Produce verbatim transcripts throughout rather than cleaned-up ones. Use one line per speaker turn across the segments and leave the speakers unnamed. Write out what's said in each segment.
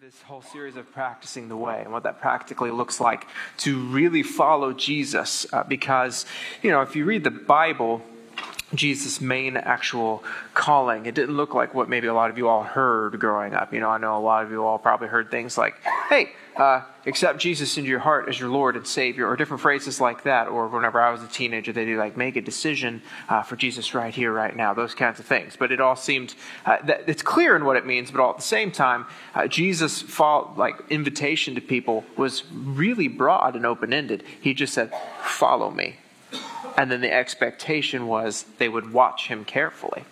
this whole series of practicing the way and what that practically looks like to really follow Jesus. Uh, because, you know, if you read the Bible, Jesus' main actual calling, it didn't look like what maybe a lot of you all heard growing up. You know, I know a lot of you all probably heard things like, hey, uh, accept Jesus into your heart as your Lord and Savior, or different phrases like that. Or whenever I was a teenager, they do like, make a decision uh, for Jesus right here, right now, those kinds of things. But it all seemed, uh, that it's clear in what it means, but all at the same time, uh, Jesus' fall, like invitation to people was really broad and open-ended. He just said, follow me. And then the expectation was they would watch him carefully.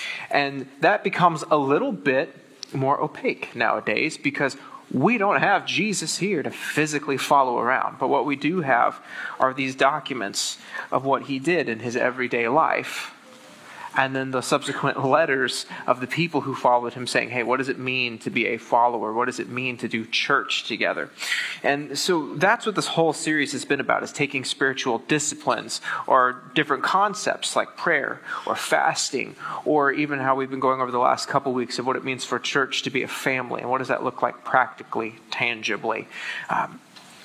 And that becomes a little bit more opaque nowadays because we don't have Jesus here to physically follow around. But what we do have are these documents of what he did in his everyday life. And then the subsequent letters of the people who followed him saying, hey, what does it mean to be a follower? What does it mean to do church together? And so that's what this whole series has been about, is taking spiritual disciplines or different concepts like prayer or fasting, or even how we've been going over the last couple weeks of what it means for church to be a family. And what does that look like practically, tangibly? Um,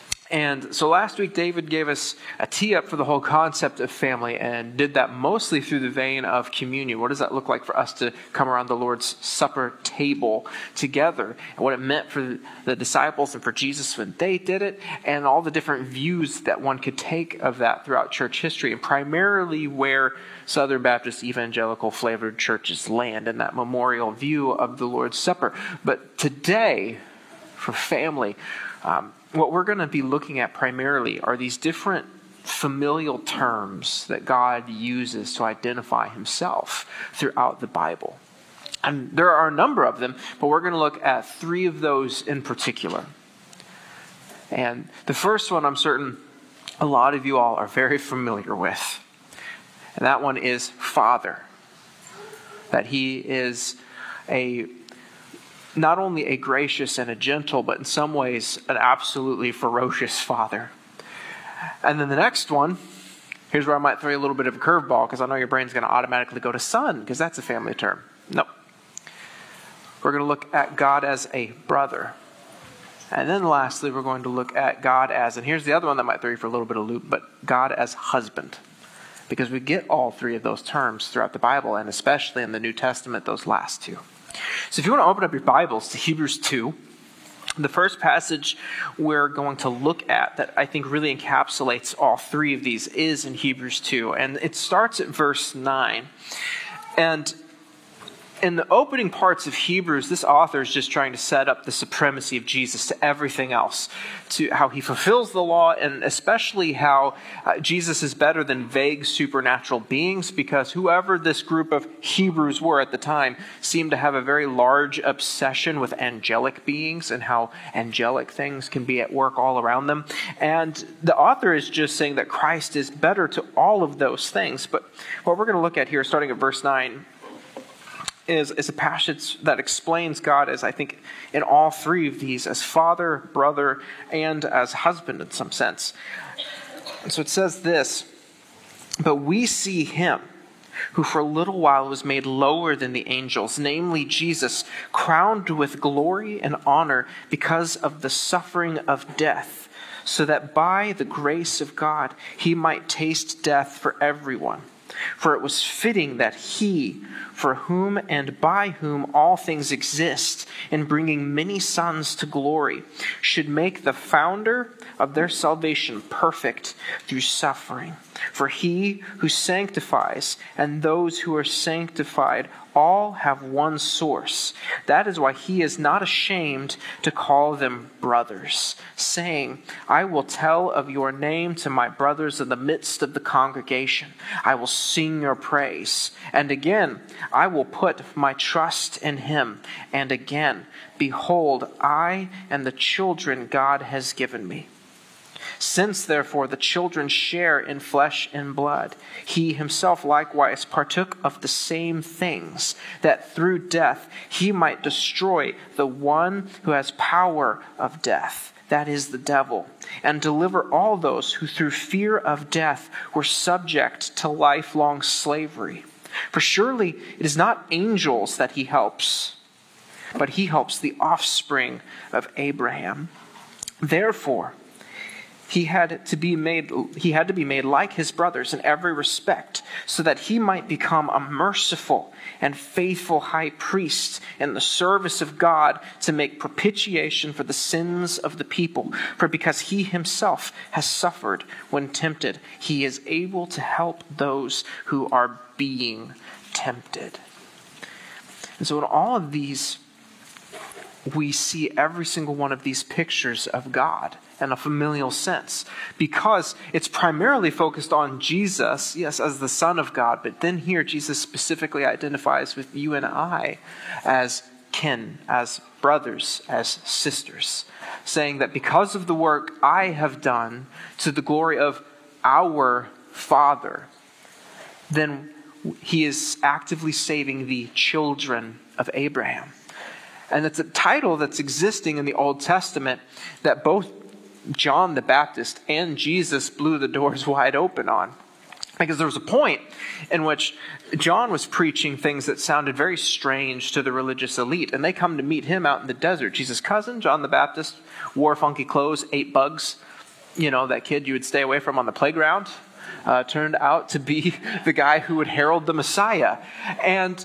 And so last week, David gave us a tee up for the whole concept of family and did that mostly through the vein of communion. What does that look like for us to come around the Lord's Supper table together? And what it meant for the disciples and for Jesus when they did it, and all the different views that one could take of that throughout church history, and primarily where Southern Baptist evangelical flavored churches land in that memorial view of the Lord's Supper. But today, for family, um, what we're going to be looking at primarily are these different familial terms that God uses to identify himself throughout the Bible. And there are a number of them, but we're going to look at three of those in particular. And the first one, I'm certain a lot of you all are very familiar with. And that one is Father. That he is a not only a gracious and a gentle, but in some ways an absolutely ferocious father. And then the next one, here's where I might throw you a little bit of a curveball, because I know your brain's going to automatically go to son, because that's a family term. No. We're going to look at God as a brother. And then lastly, we're going to look at God as, and here's the other one that might throw you for a little bit of loop, but God as husband. Because we get all three of those terms throughout the Bible, and especially in the New Testament, those last two. So if you want to open up your Bibles to Hebrews two, the first passage we're going to look at that I think really encapsulates all three of these is in Hebrews two. And it starts at verse nine. And in the opening parts of Hebrews, this author is just trying to set up the supremacy of Jesus to everything else, to how he fulfills the law, and especially how uh, Jesus is better than vague supernatural beings, because whoever this group of Hebrews were at the time seemed to have a very large obsession with angelic beings and how angelic things can be at work all around them. And the author is just saying that Christ is better to all of those things. But what we're going to look at here, starting at verse nine, Is, is a passage that explains God as, I think, in all three of these, as father, brother, and as husband in some sense. And so it says this, but we see him who for a little while was made lower than the angels, namely Jesus, crowned with glory and honor because of the suffering of death, so that by the grace of God he might taste death for everyone. For it was fitting that he, for whom and by whom all things exist, in bringing many sons to glory, should make the founder of their salvation perfect through suffering. For he who sanctifies and those who are sanctified all have one source. That is why he is not ashamed to call them brothers, saying, I will tell of your name to my brothers in the midst of the congregation. I will sing your praise. And again, I will put my trust in him. And again, behold, I and the children God has given me. Since, therefore, the children share in flesh and blood, he himself likewise partook of the same things, that through death he might destroy the one who has power of death, that is the devil, and deliver all those who through fear of death were subject to lifelong slavery. For surely it is not angels that he helps, but he helps the offspring of Abraham. Therefore, he had to be made he had to be made like his brothers in every respect, so that he might become a merciful and faithful high priest in the service of God to make propitiation for the sins of the people. For because he himself has suffered when tempted, he is able to help those who are being tempted. And so in all of these, we see every single one of these pictures of God in a familial sense, because it's primarily focused on Jesus, yes, as the Son of God, but then here Jesus specifically identifies with you and I as kin, as brothers, as sisters, saying that because of the work I have done to the glory of our Father, then he is actively saving the children of Abraham. And it's a title that's existing in the Old Testament that both John the Baptist and Jesus blew the doors wide open on. Because there was a point in which John was preaching things that sounded very strange to the religious elite. And they come to meet him out in the desert. Jesus' cousin, John the Baptist, wore funky clothes, ate bugs. You know, that kid you would stay away from on the playground. Uh, turned out to be the guy who would herald the Messiah. And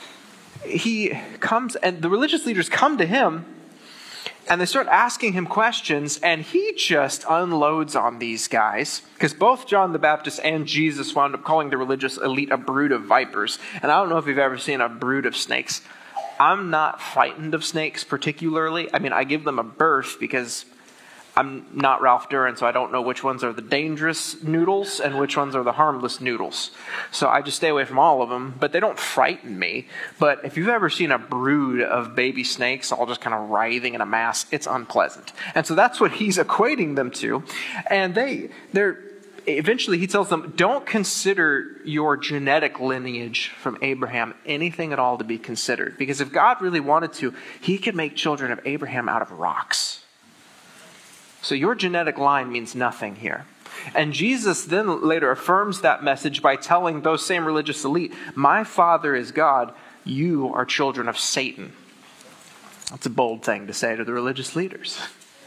he comes, and the religious leaders come to him, and they start asking him questions, and he just unloads on these guys. Because both John the Baptist and Jesus wound up calling the religious elite a brood of vipers. And I don't know if you've ever seen a brood of snakes. I'm not frightened of snakes particularly. I mean, I give them a berth because I'm not Ralph Duran, so I don't know which ones are the dangerous noodles and which ones are the harmless noodles. So I just stay away from all of them, but they don't frighten me. But if you've ever seen a brood of baby snakes all just kind of writhing in a mass, it's unpleasant. And so that's what he's equating them to. And they, they're, eventually he tells them, don't consider your genetic lineage from Abraham anything at all to be considered. Because if God really wanted to, he could make children of Abraham out of rocks. So your genetic line means nothing here. And Jesus then later affirms that message by telling those same religious elite, my Father is God, you are children of Satan. That's a bold thing to say to the religious leaders.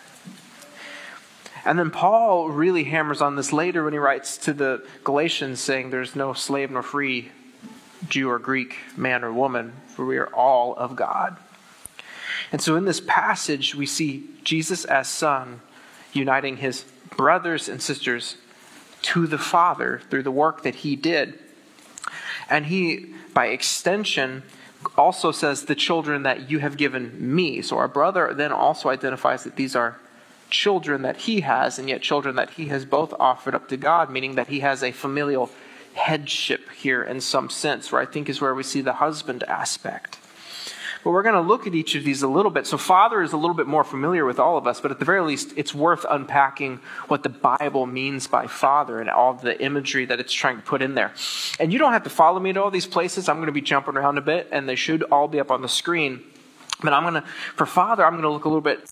And then Paul really hammers on this later when he writes to the Galatians saying there's no slave nor free, Jew or Greek, man or woman, for we are all of God. And so in this passage we see Jesus as Son uniting his brothers and sisters to the Father through the work that he did. And he, by extension, also says the children that you have given me. So our brother then also identifies that these are children that he has, and yet children that he has both offered up to God, meaning that he has a familial headship here in some sense, where I think is where we see the husband aspect. But we're going to look at each of these a little bit. So Father is a little bit more familiar with all of us, but at the very least, it's worth unpacking what the Bible means by Father and all the imagery that it's trying to put in there. And you don't have to follow me to all these places. I'm going to be jumping around a bit, and they should all be up on the screen. But I'm going to, for Father, I'm going to look a little bit.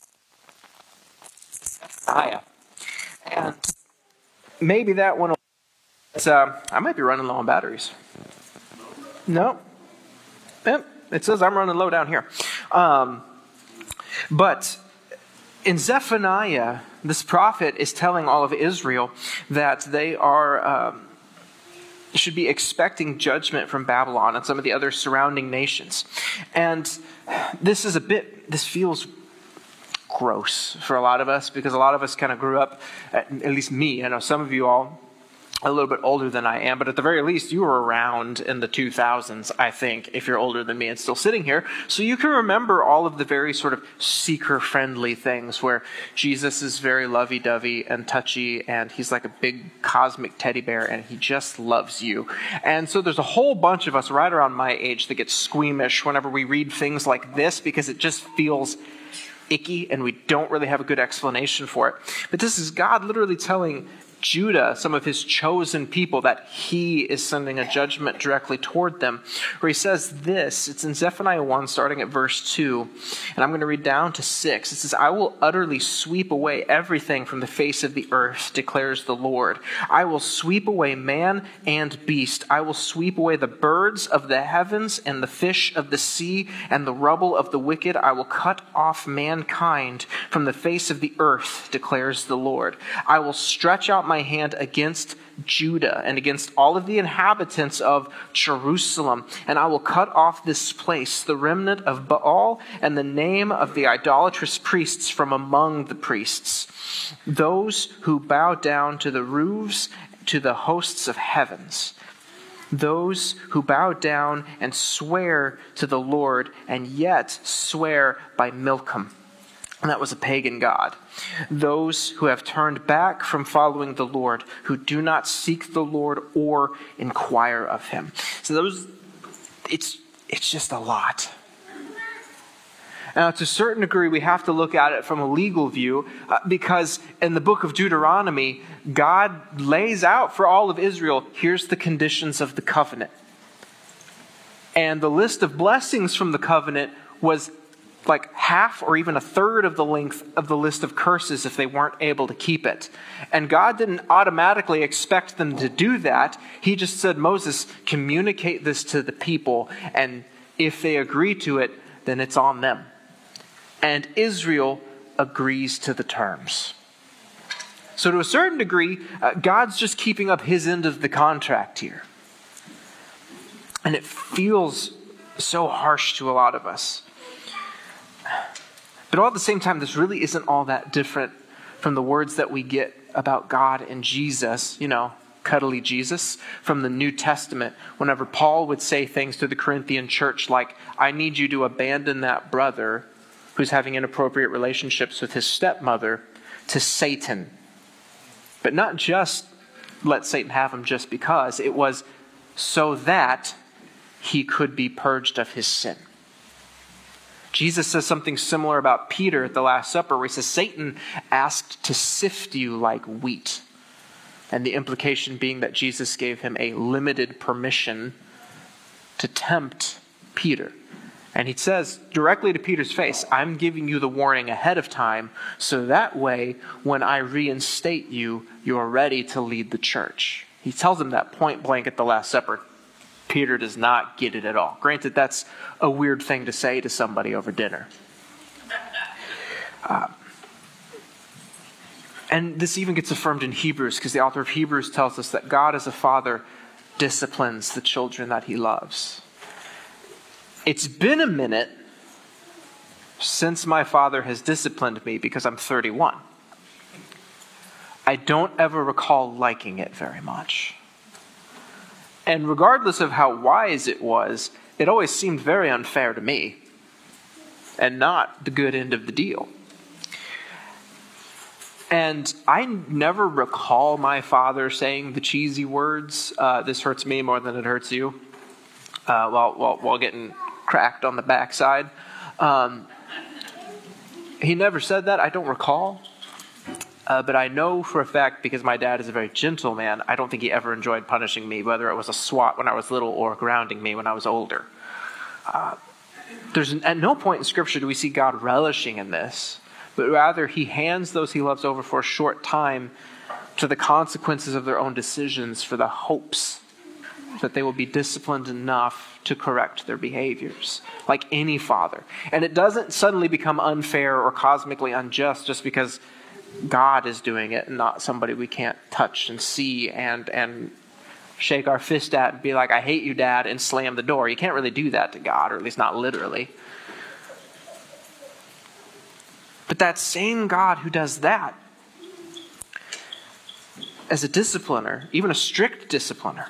And maybe that one, uh, I might be running low on batteries. No. Yep. It says I'm running low down here. Um, but in Zephaniah, this prophet is telling all of Israel that they are um, should be expecting judgment from Babylon and some of the other surrounding nations. And this is a bit, this feels gross for a lot of us, because a lot of us kind of grew up, at, at least me, I know some of you all, a little bit older than I am, but at the very least, you were around in the two thousands, I think, if you're older than me and still sitting here. So you can remember all of the very sort of seeker-friendly things where Jesus is very lovey-dovey and touchy, and he's like a big cosmic teddy bear, and he just loves you. And so there's a whole bunch of us right around my age that get squeamish whenever we read things like this, because it just feels icky, and we don't really have a good explanation for it. But this is God literally telling Judah, some of his chosen people, that he is sending a judgment directly toward them, where he says this. It's in Zephaniah one, starting at verse two, and I'm going to read down to six. It says, I will utterly sweep away everything from the face of the earth, declares the Lord. I will sweep away man and beast. I will sweep away the birds of the heavens and the fish of the sea and the rubble of the wicked. I will cut off mankind from the face of the earth, declares the Lord. I will stretch out my hand against Judah and against all of the inhabitants of Jerusalem, and I will cut off this place, the remnant of Baal, and the name of the idolatrous priests from among the priests, those who bow down to the roofs, to the hosts of heavens, those who bow down and swear to the Lord, and yet swear by Milcom. And that was a pagan god. Those who have turned back from following the Lord, who do not seek the Lord or inquire of him. So those, it's it's just a lot. Now, to a certain degree, we have to look at it from a legal view, uh, because in the book of Deuteronomy, God lays out for all of Israel, here's the conditions of the covenant. And the list of blessings from the covenant was like half or even a third of the length of the list of curses if they weren't able to keep it. And God didn't automatically expect them to do that. He just said, Moses, communicate this to the people, and if they agree to it, then it's on them. And Israel agrees to the terms. So to a certain degree, uh, God's just keeping up his end of the contract here. And it feels so harsh to a lot of us. But all at the same time, this really isn't all that different from the words that we get about God and Jesus, you know, cuddly Jesus, from the New Testament. Whenever Paul would say things to the Corinthian church like, I need you to abandon that brother who's having inappropriate relationships with his stepmother to Satan. But not just let Satan have him just because. It was so that he could be purged of his sin. Jesus says something similar about Peter at the Last Supper, where he says, Satan asked to sift you like wheat. And the implication being that Jesus gave him a limited permission to tempt Peter. And he says directly to Peter's face, I'm giving you the warning ahead of time, so that way, when I reinstate you, you're ready to lead the church. He tells him that point blank at the Last Supper. Peter does not get it at all. Granted, that's a weird thing to say to somebody over dinner. Uh, and this even gets affirmed in Hebrews, because the author of Hebrews tells us that God as a father disciplines the children that he loves. It's been a minute since my father has disciplined me, because I'm thirty-one. I don't ever recall liking it very much. And regardless of how wise it was, it always seemed very unfair to me and not the good end of the deal. And I never recall my father saying the cheesy words, uh, this hurts me more than it hurts you, uh, while, while, while getting cracked on the backside. Um, he never said that. I don't recall. Uh, but I know for a fact, because my dad is a very gentle man, I don't think he ever enjoyed punishing me, whether it was a swat when I was little or grounding me when I was older. Uh, there's at no point in Scripture do we see God relishing in this, but rather he hands those he loves over for a short time to the consequences of their own decisions, for the hopes that they will be disciplined enough to correct their behaviors, like any father. And it doesn't suddenly become unfair or cosmically unjust just because God is doing it and not somebody we can't touch and see and and shake our fist at and be like, I hate you, Dad, and slam the door. You can't really do that to God, or at least not literally. But that same God who does that, as a discipliner, even a strict discipliner,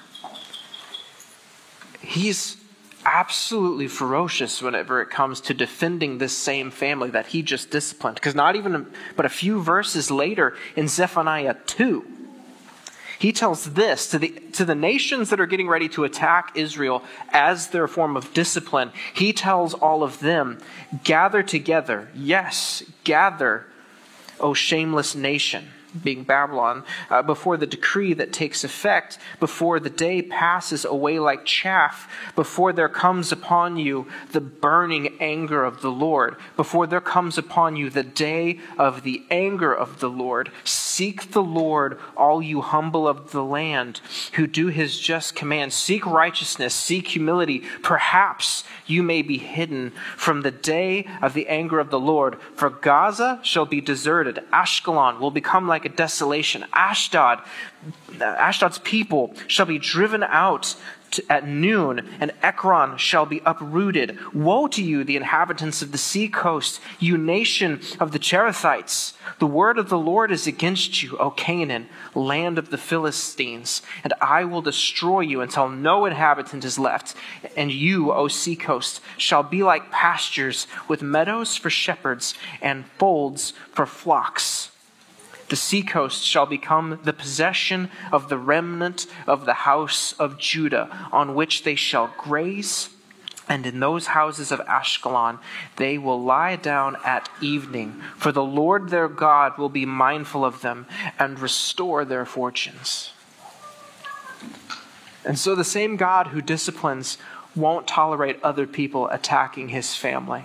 he's absolutely ferocious whenever it comes to defending this same family that he just disciplined. Because not even but a few verses later in Zephaniah two, he tells this to the to the nations that are getting ready to attack Israel as their form of discipline. He tells all of them, gather together, yes, gather, O shameless nation. being Babylon, uh, before the decree that takes effect, before the day passes away like chaff, before there comes upon you the burning anger of the Lord, before there comes upon you the day of the anger of the Lord. Seek the Lord, all you humble of the land, who do his just commands. Seek righteousness, seek humility. Perhaps you may be hidden from the day of the anger of the Lord. For Gaza shall be deserted. Ashkelon will become like a desolation. Ashdod, Ashdod's people shall be driven out to, at noon, and Ekron shall be uprooted. Woe to you, the inhabitants of the sea coast, you nation of the Cherethites. The word of the Lord is against you, O Canaan, land of the Philistines, and I will destroy you until no inhabitant is left. And you, O sea coast, shall be like pastures with meadows for shepherds and folds for flocks. The seacoast shall become the possession of the remnant of the house of Judah, on which they shall graze. And in those houses of Ashkelon they will lie down at evening, for the Lord their God will be mindful of them and restore their fortunes. And so the same God who disciplines won't tolerate other people attacking his family.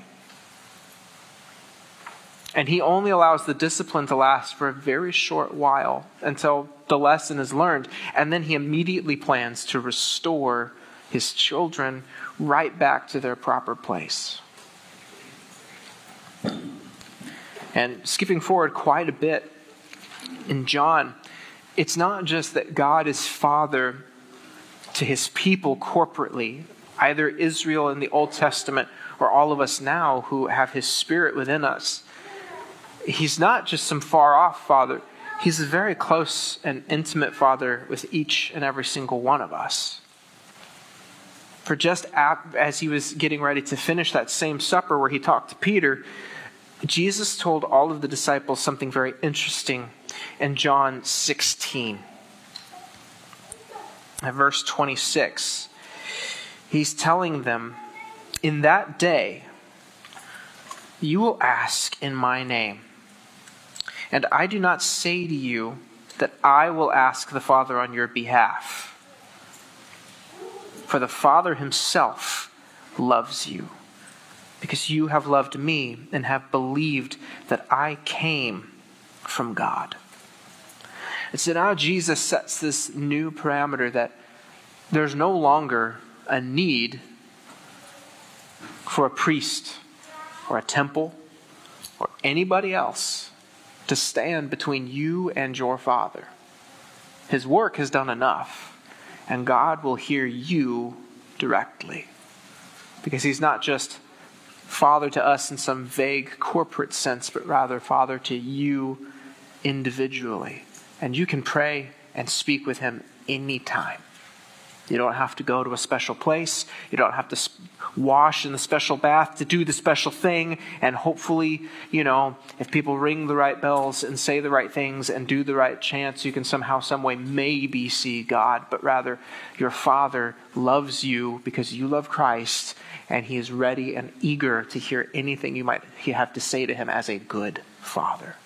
And he only allows the discipline to last for a very short while until the lesson is learned. And then he immediately plans to restore his children right back to their proper place. And skipping forward quite a bit in John, it's not just that God is Father to his people corporately, either Israel in the Old Testament or all of us now who have his Spirit within us. He's not just some far-off Father. He's a very close and intimate Father with each and every single one of us. For just as he was getting ready to finish that same supper where he talked to Peter, Jesus told all of the disciples something very interesting in John sixteen. At verse twenty-six, he's telling them, "In that day you will ask in my name. And I do not say to you that I will ask the Father on your behalf. For the Father himself loves you, because you have loved me and have believed that I came from God." And so now Jesus sets this new parameter that there's no longer a need for a priest or a temple or anybody else to stand between you and your Father. His work has done enough, and God will hear you directly. Because he's not just Father to us in some vague corporate sense, but rather Father to you individually. And you can pray and speak with him anytime. You don't have to go to a special place. You don't have to wash in the special bath to do the special thing. And hopefully, you know, if people ring the right bells and say the right things and do the right chants, you can somehow, some way, maybe see God. But rather, your Father loves you because you love Christ, and he is ready and eager to hear anything you might have to say to him as a good Father.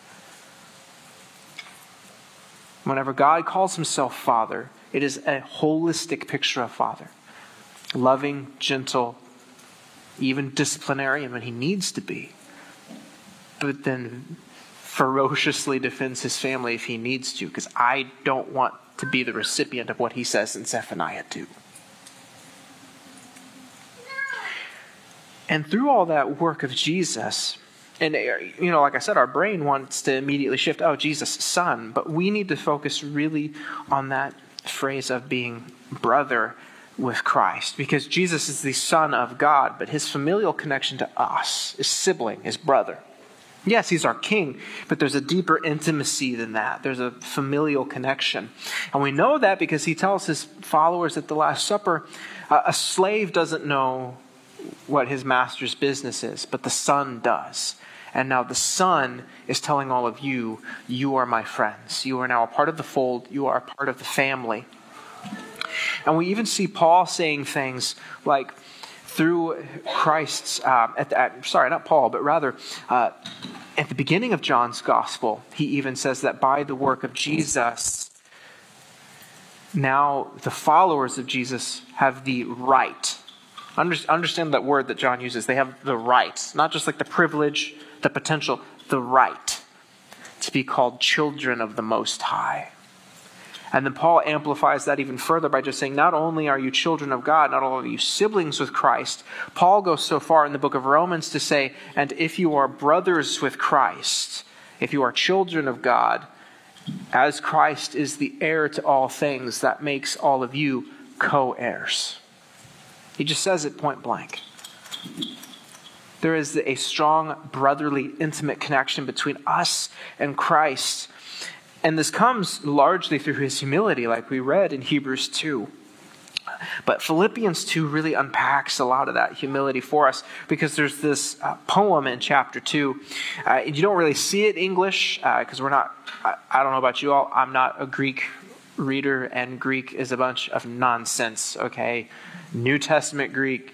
Whenever God calls himself Father, it is a holistic picture of Father. Loving, gentle, even disciplinarian when he needs to be. But then ferociously defends his family if he needs to, because I don't want to be the recipient of what he says in Zephaniah two. And through all that work of Jesus, and, you know, like I said, our brain wants to immediately shift, oh, Jesus, son. But we need to focus really on that phrase of being brother with Christ. Because Jesus is the Son of God, but his familial connection to us, his sibling, his brother. Yes, he's our king, but there's a deeper intimacy than that. There's a familial connection. And we know that because he tells his followers at the Last Supper, uh, a slave doesn't know what his master's business is, but the son does. And now the Son is telling all of you, you are my friends. You are now a part of the fold. You are a part of the family. And we even see Paul saying things like, through Christ's, uh, at the, at, sorry, not Paul, but rather uh, at the beginning of John's gospel, he even says that by the work of Jesus, now the followers of Jesus have the right. Understand that word that John uses. They have the right, not just like the privilege, the potential, the right to be called children of the Most High. And then Paul amplifies that even further by just saying, not only are you children of God, not only are you siblings with Christ, Paul goes so far in the book of Romans to say, and if you are brothers with Christ, if you are children of God, as Christ is the heir to all things, that makes all of you co-heirs. He just says it point blank. There is a strong brotherly, intimate connection between us and Christ. And this comes largely through his humility, like we read in Hebrews two. But Philippians two really unpacks a lot of that humility for us, because there's this uh, poem in chapter two. Uh, you don't really see it in English, because uh, we're not, I, I don't know about you all, I'm not a Greek reader, and Greek is a bunch of nonsense, okay? New Testament Greek,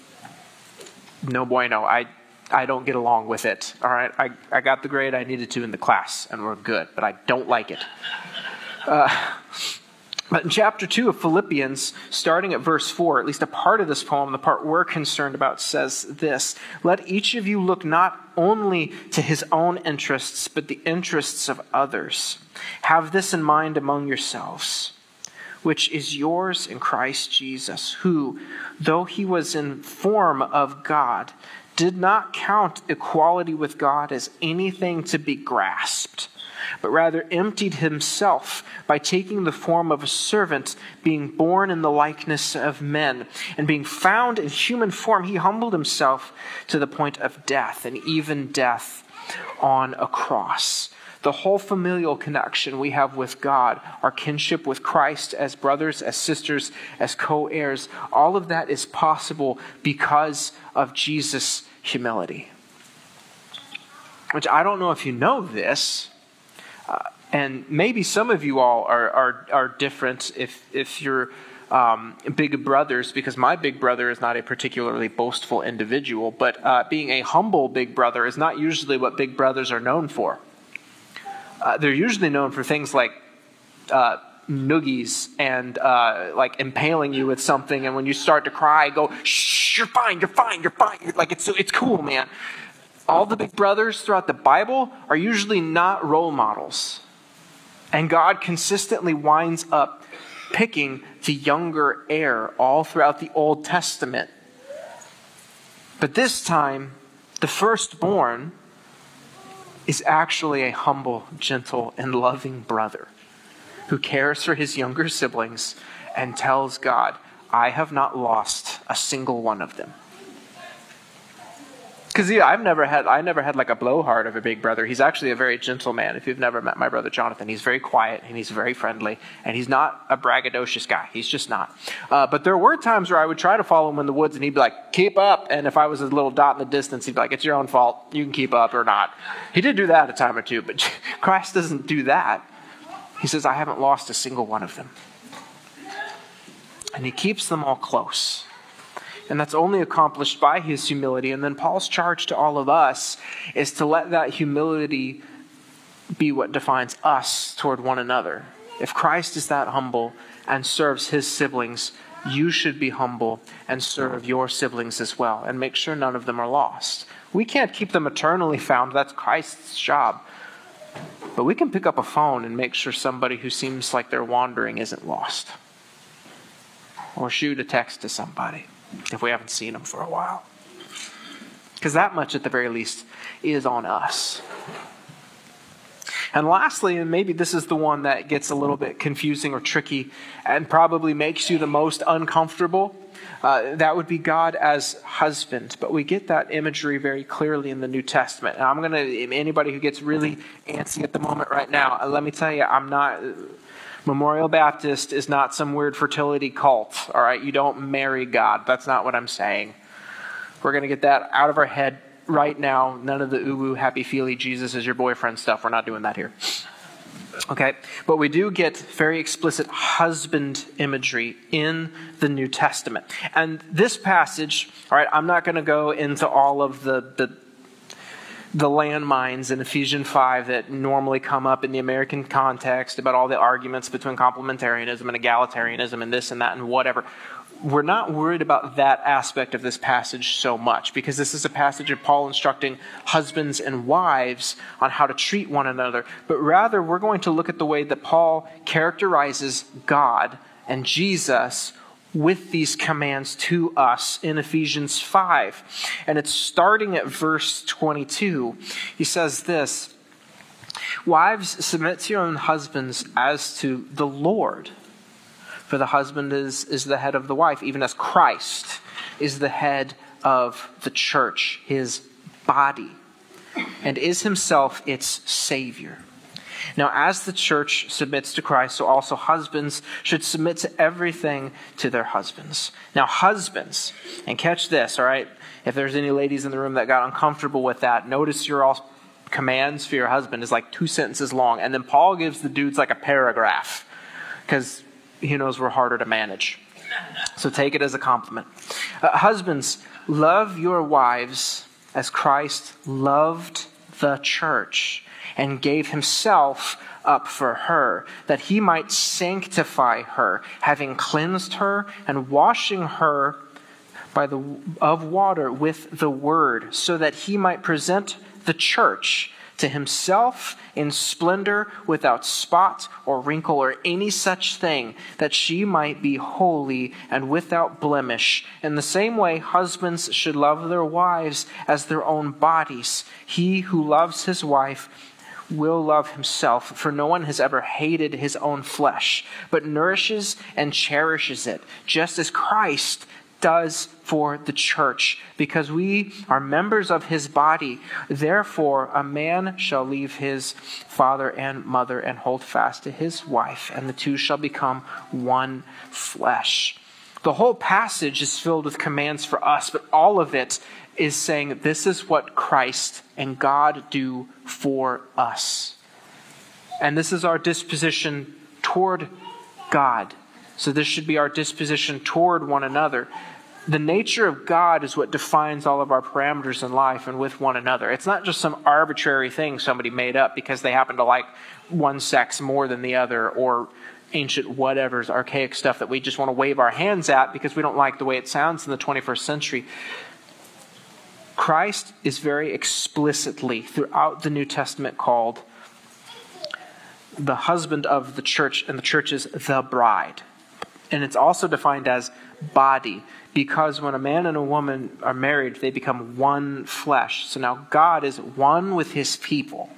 no bueno. I I don't get along with it, all right? I, I got the grade I needed to in the class, and we're good, but I don't like it. Uh, but in chapter two of Philippians, starting at verse four, at least a part of this poem, the part we're concerned about, says this: let each of you look not only to his own interests, but the interests of others. Have this in mind among yourselves, which is yours in Christ Jesus, who, though he was in form of God, did not count equality with God as anything to be grasped, but rather emptied himself by taking the form of a servant, being born in the likeness of men. And being found in human form, he humbled himself to the point of death, and even death on a cross. The whole familial connection we have with God, our kinship with Christ as brothers, as sisters, as co-heirs, all of that is possible because of Jesus' humility. Which I don't know if you know this, uh, and maybe some of you all are are, are different if, if you're um, big brothers, because my big brother is not a particularly boastful individual, but uh, being a humble big brother is not usually what big brothers are known for. Uh, they're usually known for things like uh, noogies and uh, like impaling you with something, and when you start to cry, go, shh, you're fine, you're fine, you're fine. You're, like, it's it's cool, man. All the big brothers throughout the Bible are usually not role models. And God consistently winds up picking the younger heir all throughout the Old Testament. But this time, the firstborn is actually a humble, gentle, and loving brother who cares for his younger siblings and tells God, I have not lost a single one of them. Because yeah, I've never had, I never had like a blowhard of a big brother. He's actually a very gentle man. If you've never met my brother Jonathan, he's very quiet and he's very friendly, and he's not a braggadocious guy. He's just not. Uh, but there were times where I would try to follow him in the woods, and he'd be like, keep up. And if I was a little dot in the distance, he'd be like, it's your own fault. You can keep up or not. He did do that a time or two, but Christ doesn't do that. He says, I haven't lost a single one of them. And he keeps them all close. And that's only accomplished by his humility. And then Paul's charge to all of us is to let that humility be what defines us toward one another. If Christ is that humble and serves his siblings, you should be humble and serve your siblings as well, and make sure none of them are lost. We can't keep them eternally found. That's Christ's job. But we can pick up a phone and make sure somebody who seems like they're wandering isn't lost. Or shoot a text to somebody if we haven't seen them for a while. Because that much, at the very least, is on us. And lastly, and maybe this is the one that gets a little bit confusing or tricky and probably makes you the most uncomfortable, uh, that would be God as husband. But we get that imagery very clearly in the New Testament. And I'm going to, anybody who gets really antsy at the moment right now, let me tell you, I'm not... Memorial Baptist is not some weird fertility cult, all right? You don't marry God. That's not what I'm saying. We're going to get that out of our head right now. None of the ooh-woo, happy-feely, Jesus is your boyfriend stuff. We're not doing that here. Okay? But we do get very explicit husband imagery in the New Testament. And this passage, all right, I'm not going to go into all of the... the the landmines in Ephesians five that normally come up in the American context about all the arguments between complementarianism and egalitarianism and this and that and whatever. We're not worried about that aspect of this passage so much, because this is a passage of Paul instructing husbands and wives on how to treat one another. But rather, we're going to look at the way that Paul characterizes God and Jesus with these commands to us in Ephesians five. And it's starting at verse twenty-two. He says this, "Wives, submit to your own husbands as to the Lord. For the husband is, is the head of the wife, even as Christ is the head of the church, his body, and is himself its Savior. Now, as the church submits to Christ, so also husbands should submit to everything to their husbands." Now, husbands, and catch this, all right? If there's any ladies in the room that got uncomfortable with that, notice your all commands for your husband is like two sentences long. And then Paul gives the dudes like a paragraph, because he knows we're harder to manage. So take it as a compliment. Uh, husbands, love your wives as Christ loved the church and gave himself up for her, that he might sanctify her, having cleansed her and washing her by the of water with the word, so that he might present the church to himself in splendor, without spot or wrinkle or any such thing, that she might be holy and without blemish. In the same way, husbands should love their wives as their own bodies. He who loves his wife will love himself, for no one has ever hated his own flesh, but nourishes and cherishes it, just as Christ does for the church, because we are members of his body. Therefore, a man shall leave his father and mother and hold fast to his wife, and the two shall become one flesh. The whole passage is filled with commands for us, but all of it is saying that this is what Christ and God do for us. And this is our disposition toward God. So this should be our disposition toward one another. The nature of God is what defines all of our parameters in life and with one another. It's not just some arbitrary thing somebody made up because they happen to like one sex more than the other, or ancient whatever's archaic stuff that we just want to wave our hands at because we don't like the way it sounds in the twenty-first century. Christ is very explicitly throughout the New Testament called the husband of the church, and the church is the bride. And it's also defined as body, because when a man and a woman are married, they become one flesh. So now God is one with his people.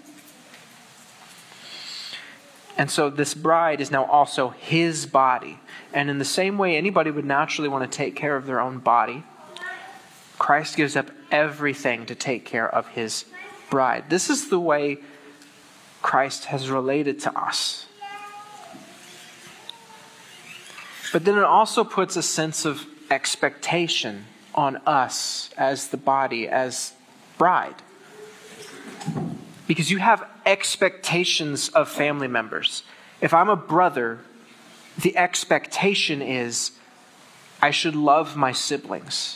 And so this bride is now also his body. And in the same way anybody would naturally want to take care of their own body, Christ gives up everything to take care of his bride. This is the way Christ has related to us. But then it also puts a sense of expectation on us as the body, as bride. Because you have expectations of family members. If I'm a brother, the expectation is I should love my siblings.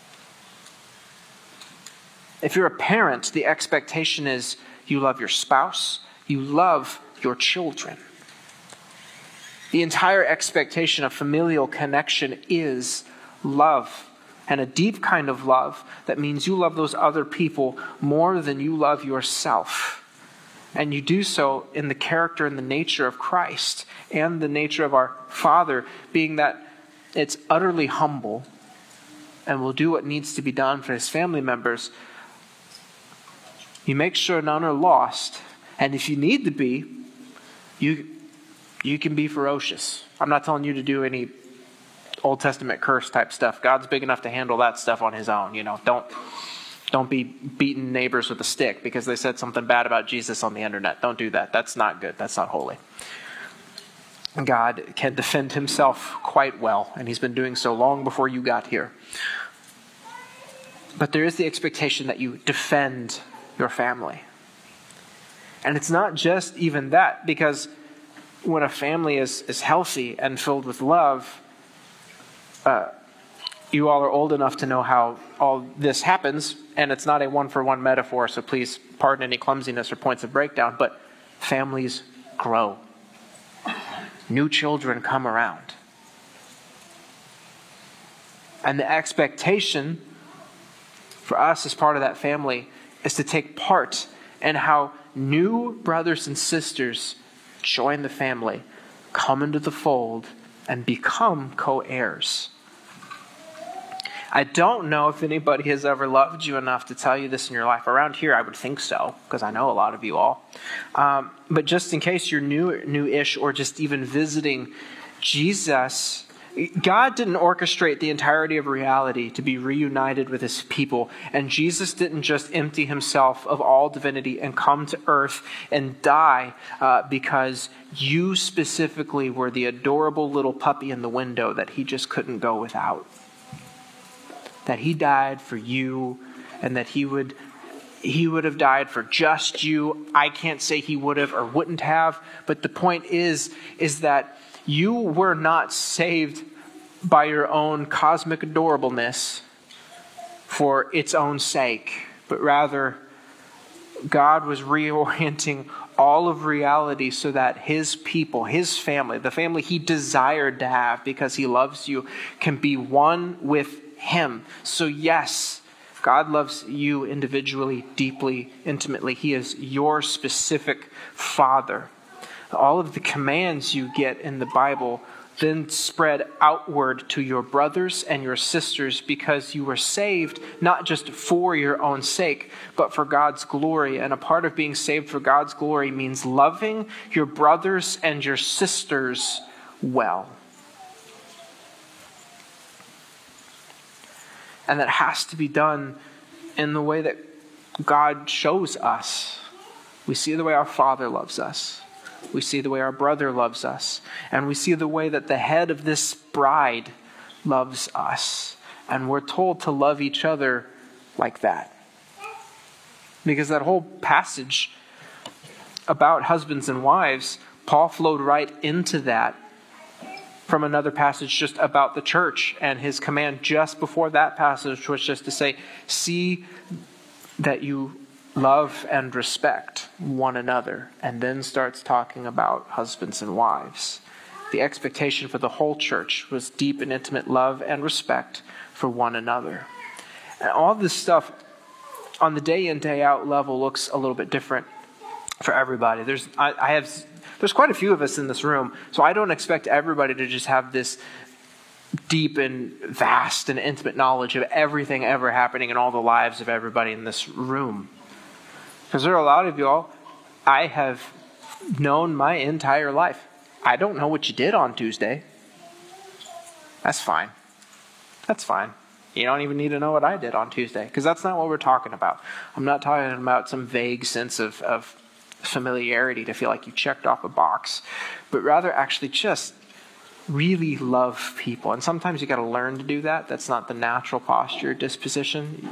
If you're a parent, the expectation is you love your spouse, you love your children. The entire expectation of familial connection is love, and a deep kind of love that means you love those other people more than you love yourself. And you do so in the character and the nature of Christ and the nature of our Father, being that it's utterly humble and will do what needs to be done for his family members. You make sure none are lost, and if you need to be, you You can be ferocious. I'm not telling you to do any Old Testament curse type stuff. God's big enough to handle that stuff on his own. You know, don't don't be beating neighbors with a stick because they said something bad about Jesus on the internet. Don't do that. That's not good. That's not holy. God can defend himself quite well, and he's been doing so long before you got here. But there is the expectation that you defend your family. And it's not just even that, because when a family is, is healthy and filled with love, uh, you all are old enough to know how all this happens, and it's not a one-for-one metaphor, so please pardon any clumsiness or points of breakdown, but families grow. New children come around. And the expectation for us as part of that family is to take part in how new brothers and sisters join the family, come into the fold, and become co-heirs. I don't know if anybody has ever loved you enough to tell you this in your life. Around here, I would think so, because I know a lot of you all. Um, but just in case you're new, new-ish, or just even visiting, Jesus, God didn't orchestrate the entirety of reality to be reunited with his people. And Jesus didn't just empty himself of all divinity and come to earth and die uh, because you specifically were the adorable little puppy in the window that he just couldn't go without. That he died for you, and that he would he would have died for just you. I can't say he would have or wouldn't have, but the point is, is that you were not saved by your own cosmic adorableness for its own sake, but rather God was reorienting all of reality so that his people, his family, the family he desired to have because he loves you, can be one with him. So yes, God loves you individually, deeply, intimately. He is your specific Father. All of the commands you get in the Bible then spread outward to your brothers and your sisters because you were saved not just for your own sake, but for God's glory. And a part of being saved for God's glory means loving your brothers and your sisters well. And that has to be done in the way that God shows us. We see the way our Father loves us. We see the way our brother loves us. And we see the way that the head of this bride loves us. And we're told to love each other like that. Because that whole passage about husbands and wives, Paul flowed right into that from another passage just about the church. And his command just before that passage was just to say, see that you love and respect one another. And then starts talking about husbands and wives. The expectation for the whole church was deep and intimate love and respect for one another. And all this stuff on the day in, day out level looks a little bit different for everybody. There's, I, I have... There's quite a few of us in this room, so I don't expect everybody to just have this deep and vast and intimate knowledge of everything ever happening in all the lives of everybody in this room. Because there are a lot of y'all I have known my entire life. I don't know what you did on Tuesday. That's fine. That's fine. You don't even need to know what I did on Tuesday, because that's not what we're talking about. I'm not talking about some vague sense of, of familiarity to feel like you checked off a box, but rather actually just really love people. And sometimes you got to learn to do that. That's not the natural posture, disposition.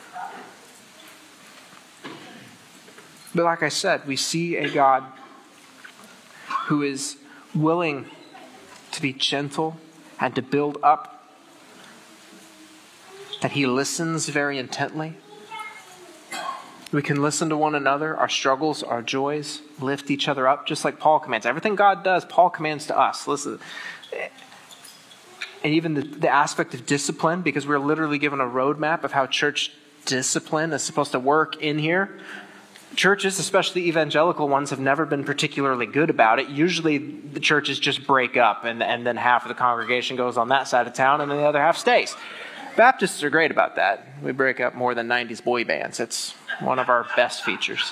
But like I said, we see a God who is willing to be gentle and to build up, that he listens very intently. We can listen to one another, our struggles, our joys, lift each other up, just like Paul commands. Everything God does, Paul commands to us. Listen. And even the, the aspect of discipline, because we're literally given a roadmap of how church discipline is supposed to work in here. Churches, especially evangelical ones, have never been particularly good about it. Usually the churches just break up, and, and then half of the congregation goes on that side of town, and then the other half stays. Baptists are great about that. We break up more than nineties boy bands. It's one of our best features.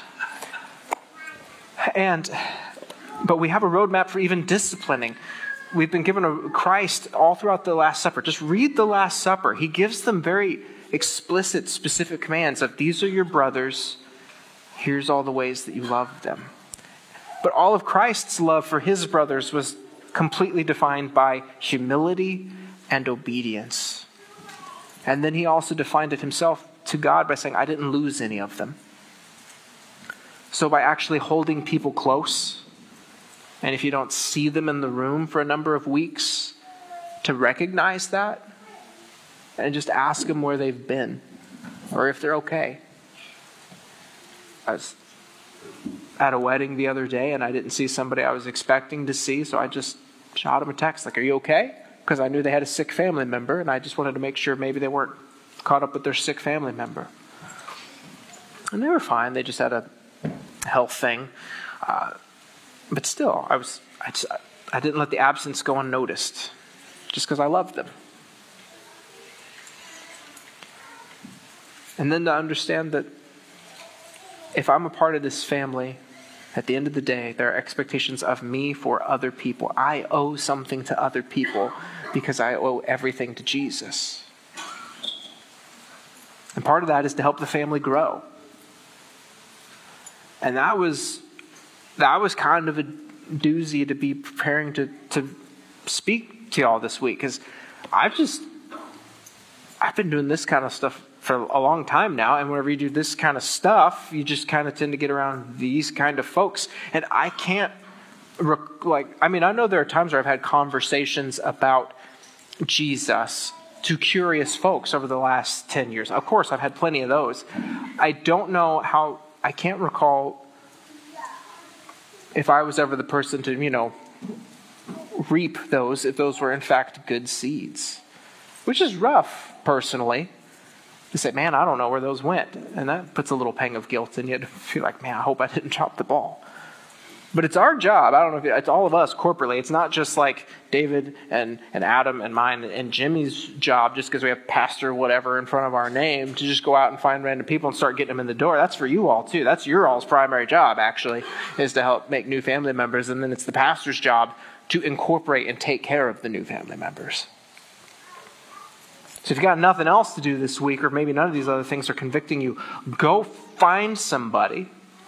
And, but we have a roadmap for even disciplining. We've been given a Christ all throughout the Last Supper. Just read the Last Supper. He gives them very explicit, specific commands of these are your brothers. Here's all the ways that you love them. But all of Christ's love for his brothers was completely defined by humility and obedience. And then he also defined it himself to God by saying, I didn't lose any of them. So by actually holding people close, and if you don't see them in the room for a number of weeks, to recognize that, and just ask them where they've been or if they're okay. I was at a wedding the other day and I didn't see somebody I was expecting to see, so I just shot them a text like, "Are you okay?" Because I knew they had a sick family member and I just wanted to make sure maybe they weren't caught up with their sick family member. And they were fine. They just had a health thing. Uh, but still, I was I, just, I didn't let the absence go unnoticed just because I loved them. And then to understand that if I'm a part of this family, at the end of the day, there are expectations of me for other people. I owe something to other people because I owe everything to Jesus. And part of that is to help the family grow. And that was that was kind of a doozy to be preparing to, to speak to y'all this week. Because I've just, I've been doing this kind of stuff for a long time now. And whenever you do this kind of stuff, you just kind of tend to get around these kind of folks. And I can't, like, I mean, I know there are times where I've had conversations about Jesus to curious folks over the last ten years. Of course, I've had plenty of those. I don't know how, I can't recall if I was ever the person to, you know, reap those, if those were in fact good seeds. Which is rough, personally. To say, man, I don't know where those went. And that puts a little pang of guilt in you to feel like, man, I hope I didn't drop the ball. But it's our job. I don't know if it, it's all of us corporately. It's not just like David and, and Adam and mine and Jimmy's job just because we have pastor whatever in front of our name to just go out and find random people and start getting them in the door. That's for you all too. That's your all's primary job actually, is to help make new family members. And then it's the pastor's job to incorporate and take care of the new family members. So if you've got nothing else to do this week, or maybe none of these other things are convicting you, go find somebody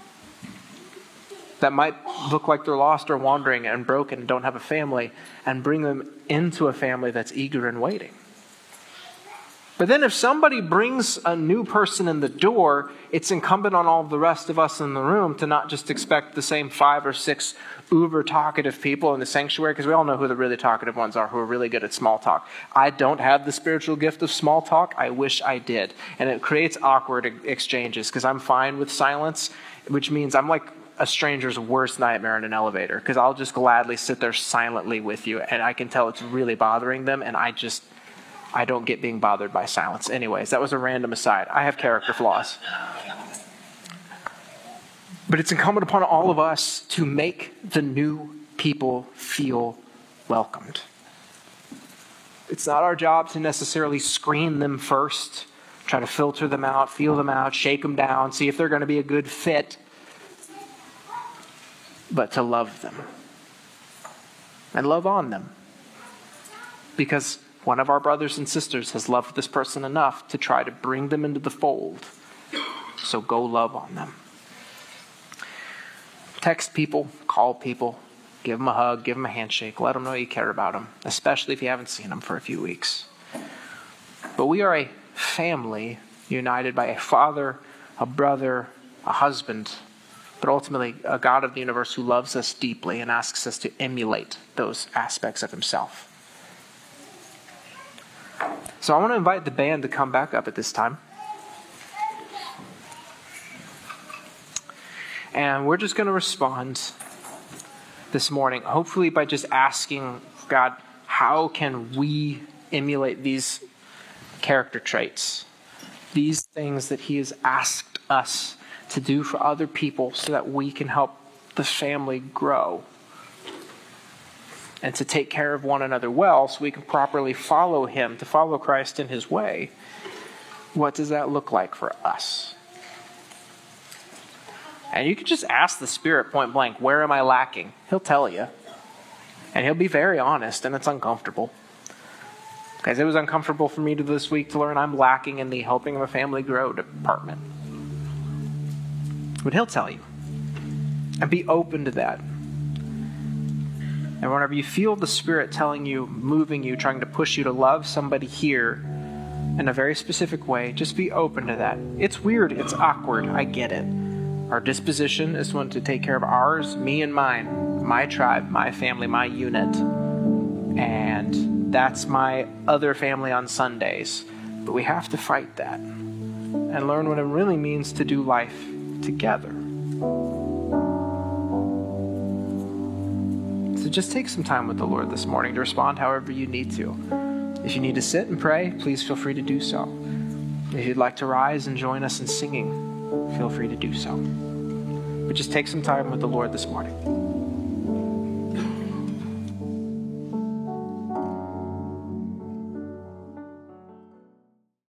that might look like they're lost or wandering and broken and don't have a family, and bring them into a family that's eager and waiting. But then if somebody brings a new person in the door, it's incumbent on all of the rest of us in the room to not just expect the same five or six uber talkative people in the sanctuary, because we all know who the really talkative ones are, who are really good at small talk. I don't have the spiritual gift of small talk. I wish I did. And it creates awkward exchanges because I'm fine with silence, which means I'm like a stranger's worst nightmare in an elevator, because I'll just gladly sit there silently with you and I can tell it's really bothering them, and I just, I don't get being bothered by silence. Anyways, that was a random aside. I have character flaws. But it's incumbent upon all of us to make the new people feel welcomed. It's not our job to necessarily screen them first, try to filter them out, feel them out, shake them down, see if they're going to be a good fit, but to love them and love on them. Because one of our brothers and sisters has loved this person enough to try to bring them into the fold. So go love on them. Text people, call people, give them a hug, give them a handshake, let them know you care about them, especially if you haven't seen them for a few weeks. But we are a family united by a father, a brother, a husband, but ultimately a God of the universe who loves us deeply and asks us to emulate those aspects of himself. So I want to invite the band to come back up at this time. And we're just going to respond this morning, hopefully by just asking God, how can we emulate these character traits, these things that he has asked us to do for other people so that we can help the family grow and to take care of one another well so we can properly follow him, to follow Christ in his way. What does that look like for us? And you can just ask the Spirit point blank, where am I lacking? He'll tell you. And he'll be very honest, and it's uncomfortable. Because it was uncomfortable for me to this week to learn I'm lacking in the helping of a family grow department. But he'll tell you. And be open to that. And whenever you feel the Spirit telling you, moving you, trying to push you to love somebody here in a very specific way, just be open to that. It's weird. It's awkward. I get it. Our disposition is one to take care of ours, me and mine, my tribe, my family, my unit. And that's my other family on Sundays. But we have to fight that and learn what it really means to do life together. So just take some time with the Lord this morning to respond however you need to. If you need to sit and pray, please feel free to do so. If you'd like to rise and join us in singing, feel free to do so. But just take some time with the Lord this morning.